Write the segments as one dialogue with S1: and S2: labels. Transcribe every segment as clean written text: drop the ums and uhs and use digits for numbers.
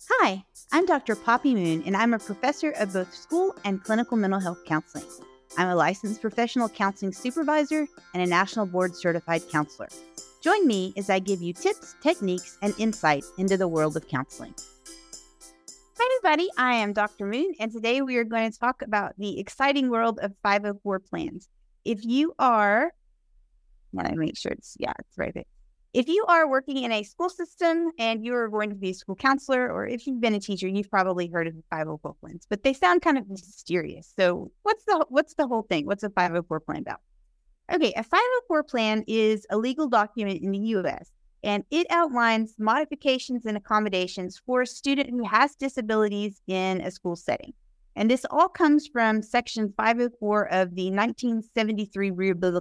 S1: Hi, I'm Dr. Poppy Moon, and I'm a professor of both school and clinical mental health counseling. I'm a licensed professional counseling supervisor and a national board certified counselor. Join me as I give you tips, techniques, and insights into the world of counseling. Hi, everybody. I am Dr. Moon, and today we are going to talk about the exciting world of 504 plans. If you are, want to make sure it's right there. If you are working in a school system and you are going to be a school counselor, or if you've been a teacher, you've probably heard of the 504 plans, but they sound kind of mysterious. So what's the whole thing? What's a 504 plan about? Okay, a 504 plan is a legal document in the U.S., and it outlines modifications and accommodations for a student who has disabilities in a school setting. And this all comes from Section 504 of the 1973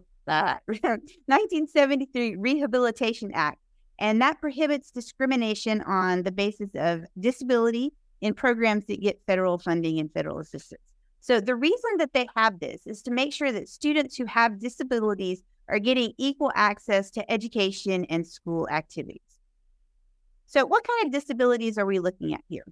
S1: Rehabilitation Act. And that prohibits discrimination on the basis of disability in programs that get federal funding and federal assistance. So the reason that they have this is to make sure that students who have disabilities are getting equal access to education and school activities. So what kind of disabilities are we looking at here?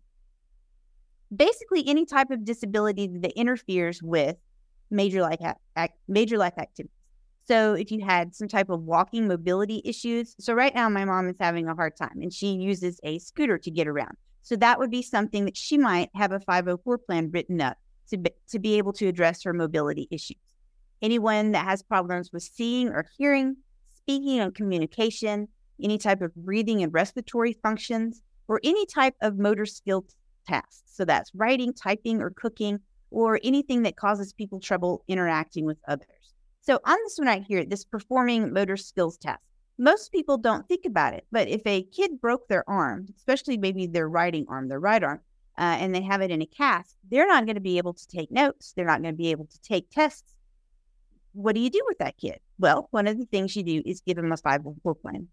S1: Basically, any type of disability that interferes with major life activities. So if you had some type of walking mobility issues, so right now my mom is having a hard time and she uses a scooter to get around. So that would be something that she might have a 504 plan written up to be able to address her mobility issues. Anyone that has problems with seeing or hearing, speaking and communication, any type of breathing and respiratory functions, or any type of motor skill tasks. So that's writing, typing, or cooking, or anything that causes people trouble interacting with others. So on this one right here, this performing motor skills test, most people don't think about it, but if a kid broke their arm, especially maybe their right arm, and they have it in a cast, they're not going to be able to take notes. They're not going to be able to take tests. What do you do with that kid? Well, one of the things you do is give them a 504 plan.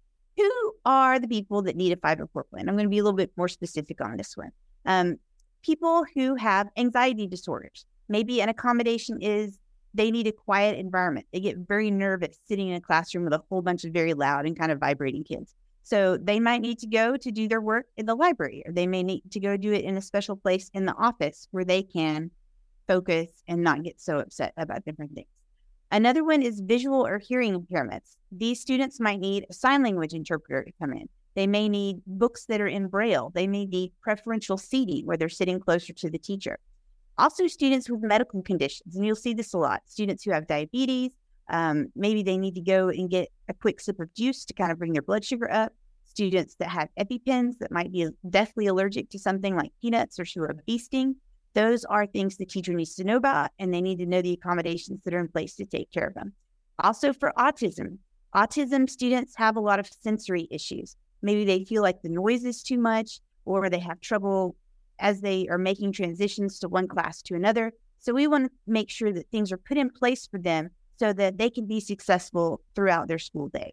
S1: Who are the people that need a 504 plan? I'm going to be a little bit more specific on this one. People who have anxiety disorders. Maybe an accommodation is they need a quiet environment. They get very nervous sitting in a classroom with a whole bunch of very loud and kind of vibrating kids. So they might need to go to do their work in the library, or they may need to go do it in a special place in the office where they can focus and not get so upset about different things. Another one is visual or hearing impairments. These students might need a sign language interpreter to come in. They may need books that are in Braille. They may need preferential seating where they're sitting closer to the teacher. Also, students with medical conditions, and you'll see this a lot. Students who have diabetes, maybe they need to go and get a quick sip of juice to kind of bring their blood sugar up. Students that have EpiPens that might be deathly allergic to something like peanuts or who are bee sting. Those are things the teacher needs to know about, and they need to know the accommodations that are in place to take care of them. Also for autism students have a lot of sensory issues. Maybe they feel like the noise is too much, or they have trouble as they are making transitions to one class to another. So we want to make sure that things are put in place for them so that they can be successful throughout their school day.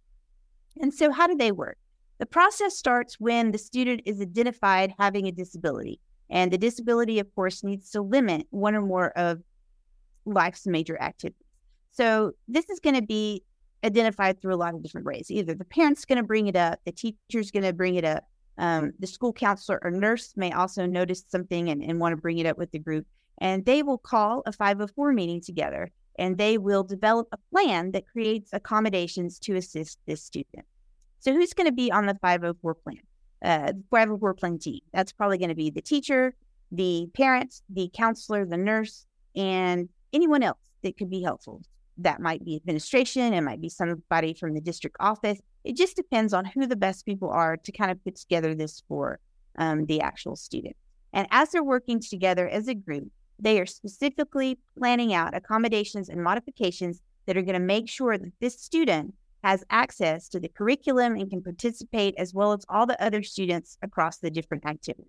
S1: And so how do they work? The process starts when the student is identified having a disability. And the disability, of course, needs to limit one or more of life's major activities. So this is going to be identified through a lot of different ways. Either the parent's going to bring it up, the teacher's going to bring it up, the school counselor or nurse may also notice something and want to bring it up with the group. And they will call a 504 meeting together, and they will develop a plan that creates accommodations to assist this student. So who's going to be on the 504 plan? 504 plan team. That's probably going to be the teacher, the parents, the counselor, the nurse, and anyone else that could be helpful. That might be administration. It might be somebody from the district office. It just depends on who the best people are to kind of put together this for the actual student. And as they're working together as a group, they are specifically planning out accommodations and modifications that are going to make sure that this student has access to the curriculum and can participate as well as all the other students across the different activities.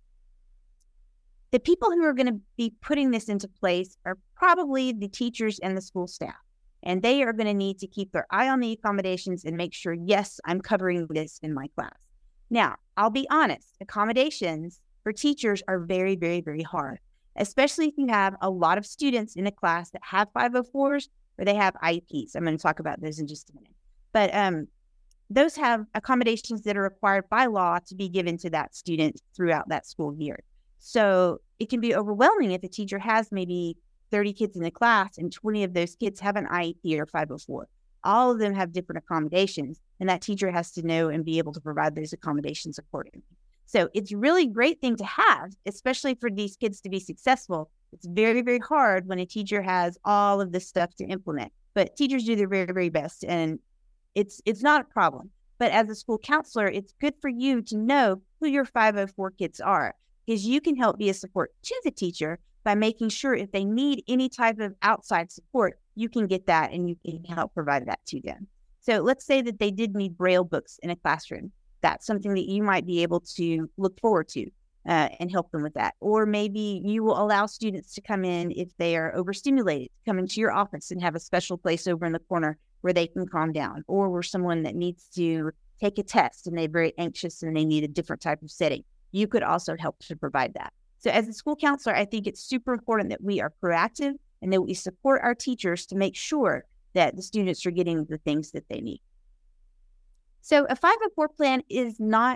S1: The people who are going to be putting this into place are probably the teachers and the school staff. And they are going to need to keep their eye on the accommodations and make sure, yes, I'm covering this in my class. Now, I'll be honest, accommodations for teachers are very, very, very hard, especially if you have a lot of students in a class that have 504s or they have IEPs. I'm going to talk about those in just a minute. But those have accommodations that are required by law to be given to that student throughout that school year. So it can be overwhelming if a teacher has maybe 30 kids in the class and 20 of those kids have an IEP or 504. All of them have different accommodations, and that teacher has to know and be able to provide those accommodations accordingly. So it's really great thing to have, especially for these kids to be successful. It's very, very hard when a teacher has all of this stuff to implement, but teachers do their very, very best, and it's not a problem. But as a school counselor, it's good for you to know who your 504 kids are, because you can help be a support to the teacher by making sure if they need any type of outside support, you can get that and you can help provide that to them. So let's say that they did need Braille books in a classroom. That's something that you might be able to look forward to and help them with that. Or maybe you will allow students to come in if they are overstimulated, come into your office and have a special place over in the corner where they can calm down. Or we're someone that needs to take a test and they're very anxious and they need a different type of setting. You could also help to provide that. So as a school counselor, I think it's super important that we are proactive and that we support our teachers to make sure that the students are getting the things that they need. So a 504 plan is not,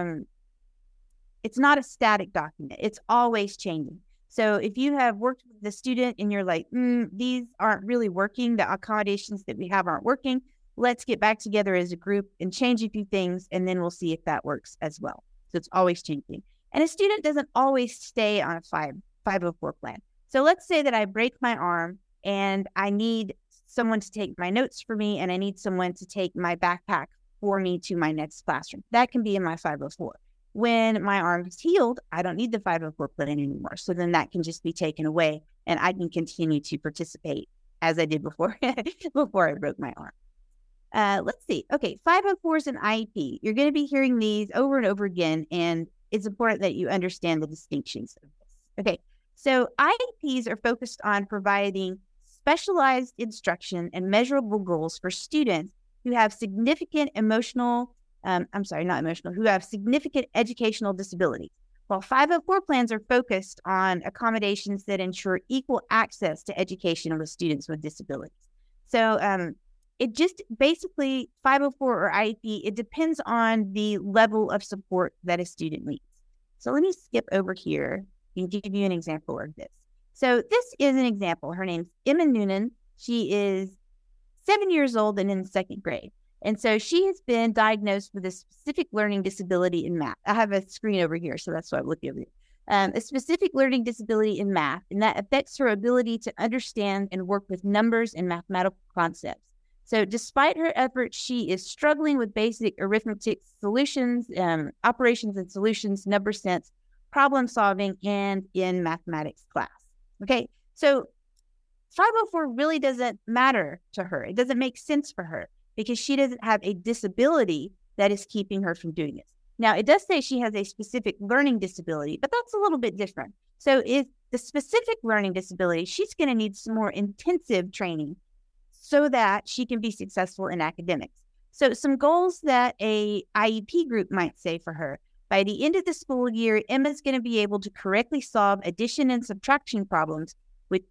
S1: it's not a static document. It's always changing. So if you have worked with the student and you're like, these aren't really working, the accommodations that we have aren't working, let's get back together as a group and change a few things, and then we'll see if that works as well. So it's always changing. And a student doesn't always stay on a 504 plan. So let's say that I break my arm and I need someone to take my notes for me and I need someone to take my backpack for me to my next classroom. That can be in my 504. When my arm is healed, I don't need the 504 plan anymore. So then that can just be taken away and I can continue to participate as I did before, before I broke my arm. Let's see. Okay, 504s and IEP. You're going to be hearing these over and over again, and it's important that you understand the distinctions of this. Okay, so IEPs are focused on providing specialized instruction and measurable goals for students who have significant who have significant educational disabilities, while 504 plans are focused on accommodations that ensure equal access to education with students with disabilities. So it just basically 504 or IEP, it depends on the level of support that a student needs. So let me skip over here and give you an example of this. So this is an example. Her name's Emma Noonan. She is 7 years old and in the second grade. And so she has been diagnosed with a specific learning disability in math. I have a screen over here, so that's why I'm looking over here. A specific learning disability in math, and that affects her ability to understand and work with numbers and mathematical concepts. So despite her efforts, she is struggling with basic arithmetic solutions, operations and solutions, number sense, problem solving, and in mathematics class. Okay, so 504 really doesn't matter to her. It doesn't make sense for her because she doesn't have a disability that is keeping her from doing this. Now, it does say she has a specific learning disability, but that's a little bit different. So if the specific learning disability, she's going to need some more intensive training so that she can be successful in academics. So some goals that a IEP group might say for her: by the end of the school year, Emma's going to be able to correctly solve addition and subtraction problems with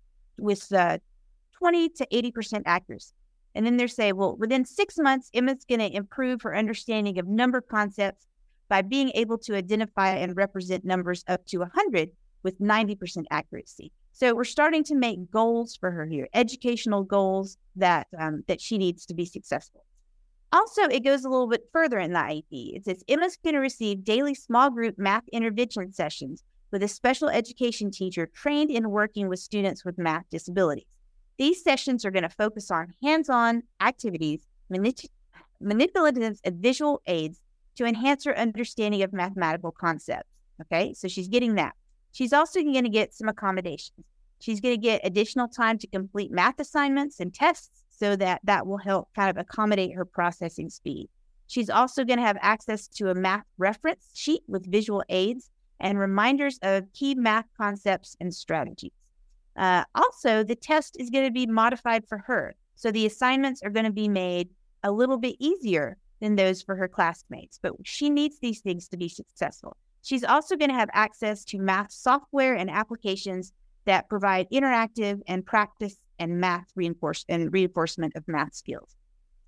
S1: 20 to 80% accuracy. And then they say, well, within 6 months, Emma's going to improve her understanding of number concepts by being able to identify and represent numbers up to 100 with 90% accuracy. So we're starting to make goals for her here, educational goals that she needs to be successful. Also, it goes a little bit further in the IEP. It says Emma's going to receive daily small group math intervention sessions with a special education teacher trained in working with students with math disabilities. These sessions are going to focus on hands-on activities, manipulative and visual aids to enhance her understanding of mathematical concepts. Okay, so she's getting that. She's also going to get some accommodations. She's going to get additional time to complete math assignments and tests so that will help kind of accommodate her processing speed. She's also going to have access to a math reference sheet with visual aids and reminders of key math concepts and strategies. Also, the test is going to be modified for her. So the assignments are going to be made a little bit easier than those for her classmates, but she needs these things to be successful. She's also going to have access to math software and applications that provide interactive and practice and math reinforcement of math skills.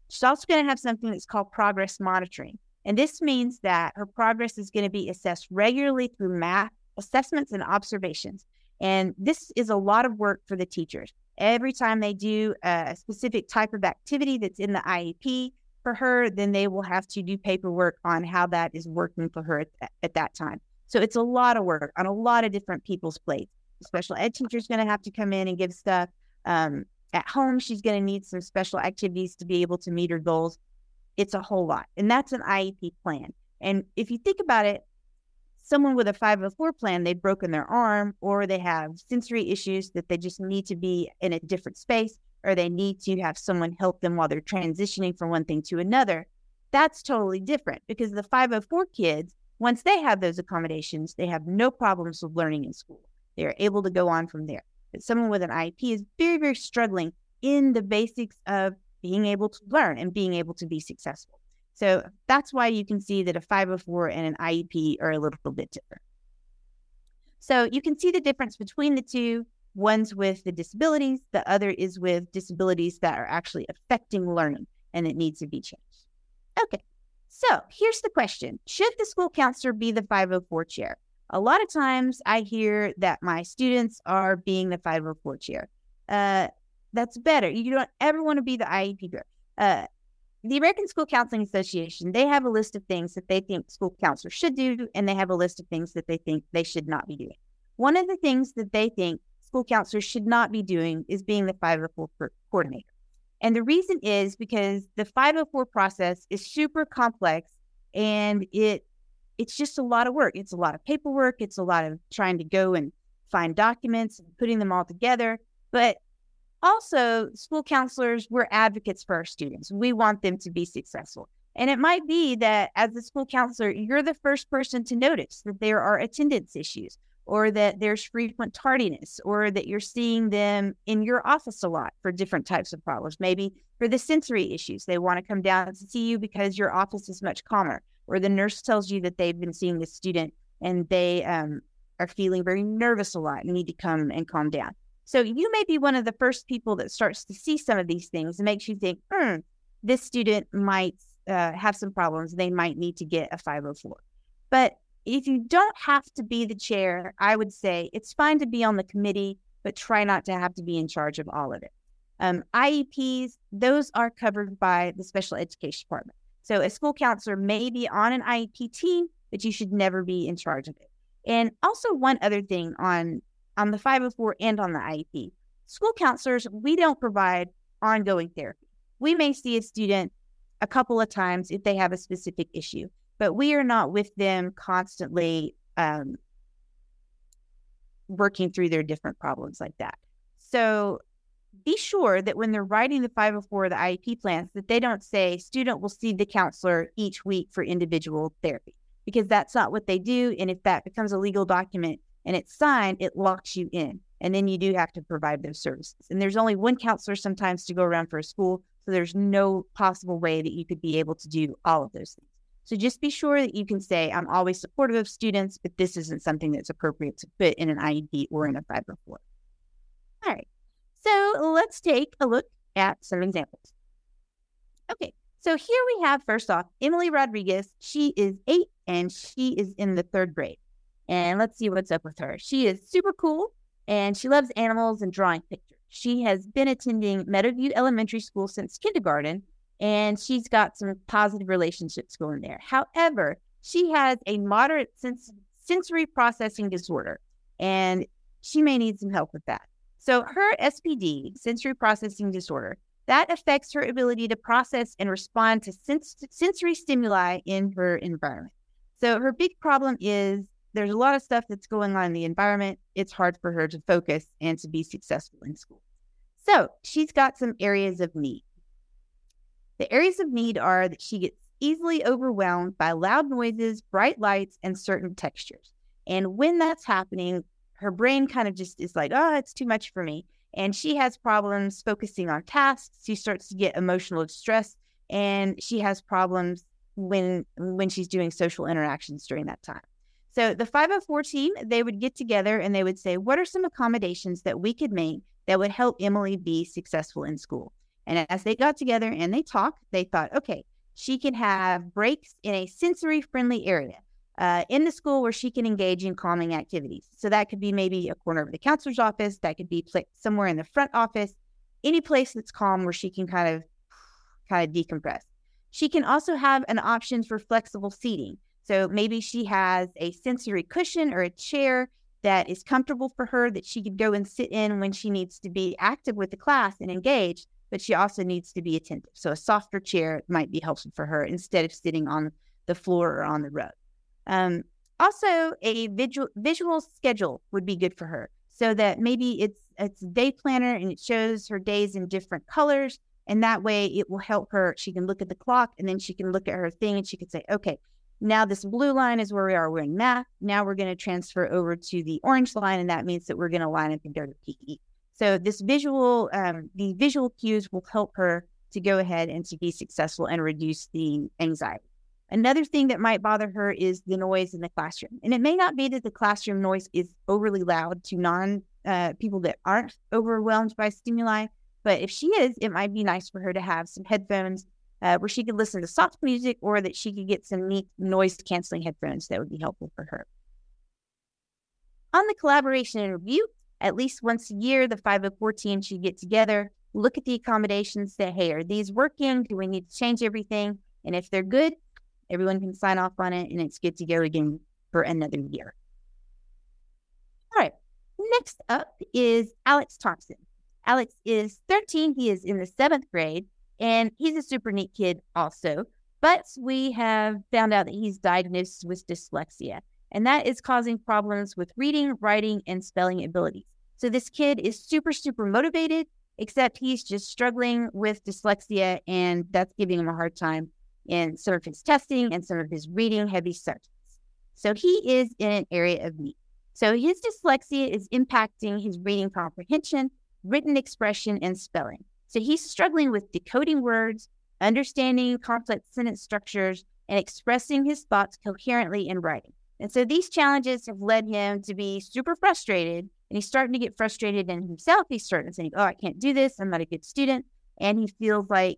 S1: She's also going to have something that's called progress monitoring. And this means that her progress is going to be assessed regularly through math assessments and observations. And this is a lot of work for the teachers. Every time they do a specific type of activity that's in the IEP for her, then they will have to do paperwork on how that is working for her at that time. So it's a lot of work on a lot of different people's plates. The special ed teacher is going to have to come in and give stuff. At home, she's going to need some special activities to be able to meet her goals. It's a whole lot. And that's an IEP plan. And if you think about it, someone with a 504 plan, they've broken their arm, or they have sensory issues that they just need to be in a different space, or they need to have someone help them while they're transitioning from one thing to another. That's totally different, because the 504 kids, once they have those accommodations, they have no problems with learning in school. They're able to go on from there. But someone with an IEP is very, very struggling in the basics of being able to learn and being able to be successful. So that's why you can see that a 504 and an IEP are a little bit different. So you can see the difference between the two. One's with the disabilities, the other is with disabilities that are actually affecting learning, and it needs to be changed. Okay, so here's the question. Should the school counselor be the 504 chair? A lot of times I hear that my students are being the 504 chair. That's better. You don't ever want to be the IEP girl. The American School Counseling Association, they have a list of things that they think school counselors should do, and they have a list of things that they think they should not be doing. One of the things that they think school counselors should not be doing is being the 504 coordinator. And the reason is because the 504 process is super complex, and it's just a lot of work. It's a lot of paperwork. It's a lot of trying to go and find documents and putting them all together. But also, school counselors, we're advocates for our students. We want them to be successful. And it might be that as a school counselor, you're the first person to notice that there are attendance issues, or that there's frequent tardiness, or that you're seeing them in your office a lot for different types of problems. Maybe for the sensory issues, they want to come down to see you because your office is much calmer, or the nurse tells you that they've been seeing this student and they are feeling very nervous a lot and need to come and calm down. So you may be one of the first people that starts to see some of these things and makes you think, this student might have some problems. They might need to get a 504. But if you don't have to be the chair, I would say it's fine to be on the committee, but try not to have to be in charge of all of it. IEPs, those are covered by the special education department. So a school counselor may be on an IEP team, but you should never be in charge of it. And also one other thing on the 504 and on the IEP. School counselors, we don't provide ongoing therapy. We may see a student a couple of times if they have a specific issue, but we are not with them constantly working through their different problems like that. So be sure that when they're writing the 504 or the IEP plans, that they don't say student will see the counselor each week for individual therapy, because that's not what they do. And if that becomes a legal document and it's signed, it locks you in. And then you do have to provide those services. And there's only one counselor sometimes to go around for a school. So there's no possible way that you could be able to do all of those things. So just be sure that you can say, I'm always supportive of students, but this isn't something that's appropriate to put in an IEP or in a 504. All right. So let's take a look at some examples. Okay. So here we have, first off, Emily Rodriguez. She is 8 and she is in the 3rd grade. And let's see what's up with her. She is super cool, and she loves animals and drawing pictures. She has been attending Meadowview Elementary School since kindergarten, and she's got some positive relationships going there. However, she has a moderate sensory processing disorder, and she may need some help with that. So her SPD, sensory processing disorder, that affects her ability to process and respond to sensory stimuli in her environment. So her big problem is there's a lot of stuff that's going on in the environment. It's hard for her to focus and to be successful in school. So she's got some areas of need. The areas of need are that she gets easily overwhelmed by loud noises, bright lights, and certain textures. And when that's happening, her brain kind of just is like, oh, it's too much for me. And she has problems focusing on tasks. She starts to get emotional distress, and she has problems when she's doing social interactions during that time. So the 504 team, they would get together and they would say, what are some accommodations that we could make that would help Emily be successful in school? And as they got together and they talked, they thought, okay, she can have breaks in a sensory-friendly area in the school where she can engage in calming activities. So that could be maybe a corner of the counselor's office. That could be somewhere in the front office, any place that's calm where she can kind of decompress. She can also have an option for flexible seating. So maybe she has a sensory cushion or a chair that is comfortable for her that she could go and sit in when she needs to be active with the class and engaged, but she also needs to be attentive. So a softer chair might be helpful for her instead of sitting on the floor or on the rug. Also, a visual schedule would be good for her, so that maybe it's a day planner and it shows her days in different colors. And that way it will help her. She can look at the clock and then she can look at her thing and she can say, okay, now this blue line is where we are. We're in math. Now we're going to transfer over to the orange line. And that means that we're going to line up and go to PE. So this the visual cues will help her to go ahead and to be successful and reduce the anxiety. Another thing that might bother her is the noise in the classroom. And it may not be that the classroom noise is overly loud to people that aren't overwhelmed by stimuli, but if she is, it might be nice for her to have some headphones where she could listen to soft music, or that she could get some neat noise-canceling headphones that would be helpful for her. On the collaboration and review, at least once a year, the 504 team should get together, look at the accommodations, say, hey, are these working? Do we need to change everything? And if they're good, everyone can sign off on it, and it's good to go again for another year. All right, next up is Alex Thompson. Alex is 13. He is in the 7th grade, and he's a super neat kid also. But we have found out that he's diagnosed with dyslexia, and that is causing problems with reading, writing, and spelling abilities. So this kid is super, super motivated, except he's just struggling with dyslexia, and that's giving him a hard time in some of his testing and some of his reading heavy subjects. So he is in an area of need. So his dyslexia is impacting his reading comprehension, written expression, and spelling. So he's struggling with decoding words, understanding complex sentence structures, and expressing his thoughts coherently in writing. And so these challenges have led him to be super frustrated, and he's starting to get frustrated in himself. He's starting to think, oh, I can't do this. I'm not a good student. And he feels like,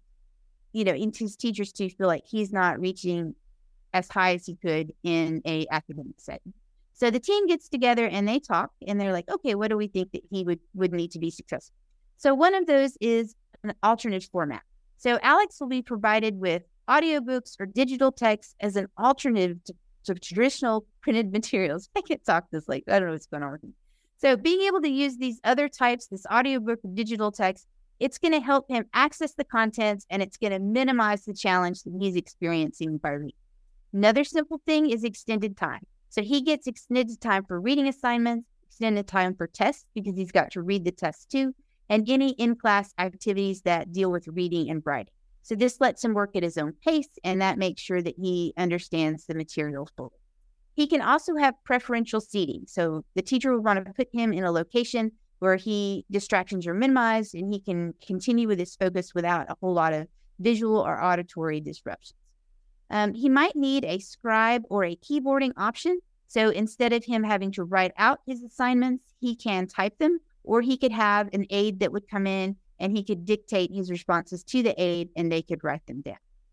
S1: his teachers too feel like he's not reaching as high as he could in a academic setting. So the team gets together and they talk, and they're like, okay, what do we think that he would need to be successful? So one of those is an alternate format. So Alex will be provided with audiobooks or digital text as an alternative to traditional printed materials. I can't talk this like, I don't know what's going on with me. So being able to use these other types, this audiobook or digital text, it's going to help him access the contents, and it's going to minimize the challenge that he's experiencing by reading. Another simple thing is extended time. So he gets extended time for reading assignments, extended time for tests because he's got to read the tests too, and any in-class activities that deal with reading and writing. So this lets him work at his own pace, and that makes sure that he understands the material fully. He can also have preferential seating. So the teacher will want to put him in a location where distractions are minimized, and he can continue with his focus without a whole lot of visual or auditory disruptions. He might need a scribe or a keyboarding option. So instead of him having to write out his assignments, he can type them, or he could have an aide that would come in and he could dictate his responses to the aide and they could write them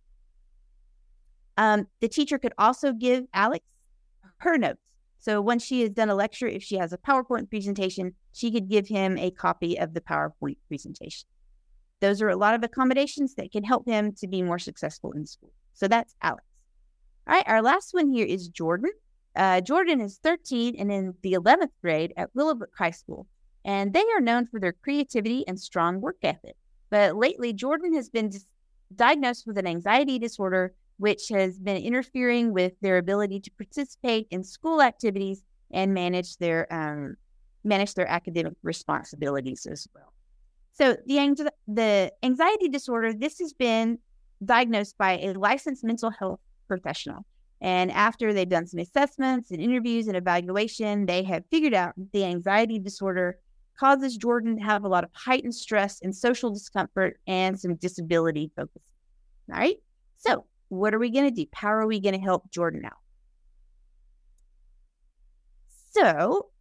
S1: down. The teacher could also give Alex her notes. So once she has done a lecture, if she has a PowerPoint presentation, she could give him a copy of the PowerPoint presentation. Those are a lot of accommodations that can help him to be more successful in school. So that's Alex. All right, our last one here is Jordan. Jordan is 13 and in the 11th grade at Willowbrook High School. And they are known for their creativity and strong work ethic. But lately, Jordan has been diagnosed with an anxiety disorder, which has been interfering with their ability to participate in school activities and manage their academic responsibilities as well. So the anxiety disorder, this has been diagnosed by a licensed mental health professional. And after they've done some assessments and interviews and evaluation, they have figured out the anxiety disorder causes Jordan to have a lot of heightened stress and social discomfort and some disability focus. All right. So what are we going to do? How are we going to help Jordan out? So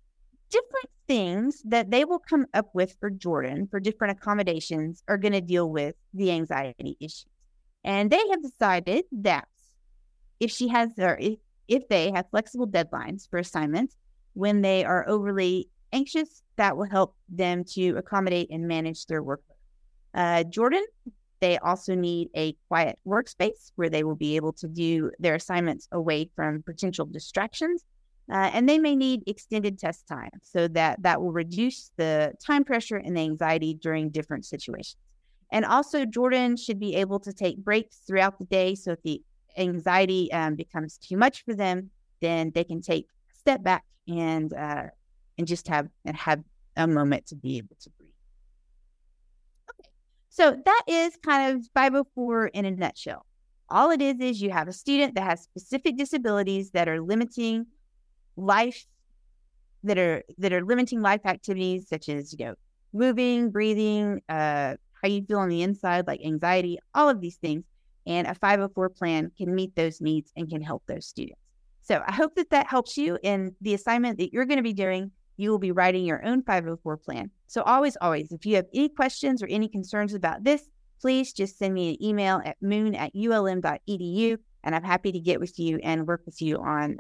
S1: different things that they will come up with for Jordan for different accommodations are going to deal with the anxiety issues. And they have decided that if she has, or if they have flexible deadlines for assignments when they are overly anxious, that will help them to accommodate and manage their workload. Jordan, they also need a quiet workspace where they will be able to do their assignments away from potential distractions. And they may need extended test time so that will reduce the time pressure and the anxiety during different situations. And also, Jordan should be able to take breaks throughout the day. So if the anxiety becomes too much for them, then they can take a step back and just have a moment to be able to breathe. Okay, so that is kind of 504 in a nutshell. All it is you have a student that has specific disabilities that are limiting life, that are limiting life activities such as moving, breathing, how you feel on the inside, like anxiety, all of these things. And a 504 plan can meet those needs and can help those students. So I hope that helps you in the assignment that you're going to be doing. You will be writing your own 504 plan. So always, if you have any questions or any concerns about this, please just send me an email at moon@ulm.edu, and I'm happy to get with you and work with you on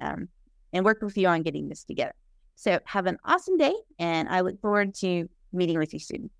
S1: getting this together. So have an awesome day, and I look forward to meeting with you soon.